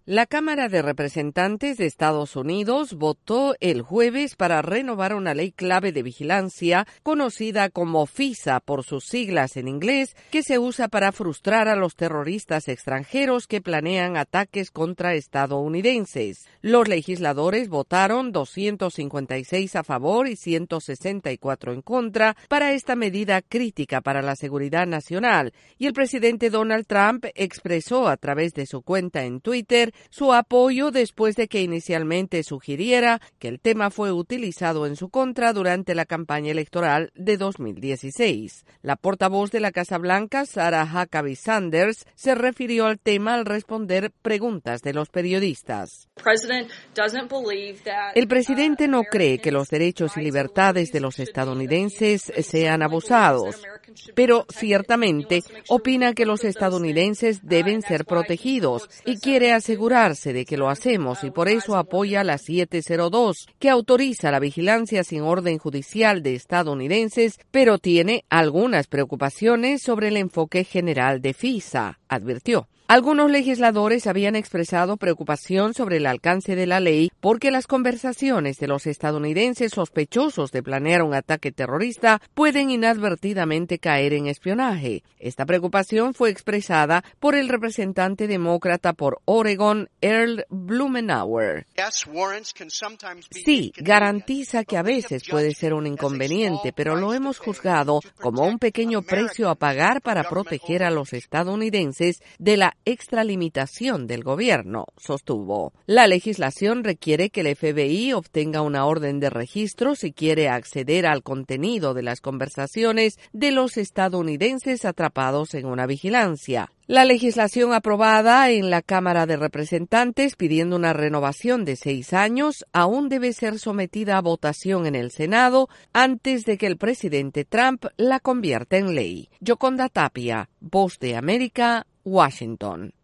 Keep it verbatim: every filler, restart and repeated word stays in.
La Cámara de Representantes de Estados Unidos votó el jueves para renovar una ley clave de vigilancia conocida como FISA por sus siglas en inglés, que se usa para frustrar a los terroristas extranjeros que planean ataques contra estadounidenses. Los legisladores votaron doscientos cincuenta y seis a favor y ciento sesenta y cuatro en contra para esta medida crítica para la seguridad nacional, y el presidente Donald Trump expresó a través de su cuenta en Twitter su apoyo después de que inicialmente sugiriera que el tema fue utilizado en su contra durante la campaña electoral de dos mil dieciséis. La portavoz de la Casa Blanca, Sarah Huckabee Sanders, se refirió al tema al responder preguntas de los periodistas. El presidente no cree que los derechos y libertades de los estadounidenses sean abusados, pero ciertamente opina que los estadounidenses deben ser protegidos y quiere asegurarse de que lo hacemos, y por eso apoya la setecientos dos, que autoriza la vigilancia sin orden judicial de estadounidenses, pero tiene algunas preocupaciones sobre el enfoque general de FISA, advirtió. Algunos legisladores habían expresado preocupación sobre el alcance de la ley porque las conversaciones de los estadounidenses sospechosos de planear un ataque terrorista pueden inadvertidamente caer en espionaje. Esta preocupación fue expresada por el representante demócrata por Oregon, Earl Blumenauer. Sí, garantiza que a veces puede ser un inconveniente, pero lo hemos juzgado como un pequeño precio a pagar para proteger a los estadounidenses de la extralimitación del gobierno, sostuvo. La legislación requiere que el F B I obtenga una orden de registro si quiere acceder al contenido de las conversaciones de los estadounidenses atrapados en una vigilancia. La legislación aprobada en la Cámara de Representantes pidiendo una renovación de seis años aún debe ser sometida a votación en el Senado antes de que el presidente Trump la convierta en ley. Yoconda Tapia, Voz de América, Washington.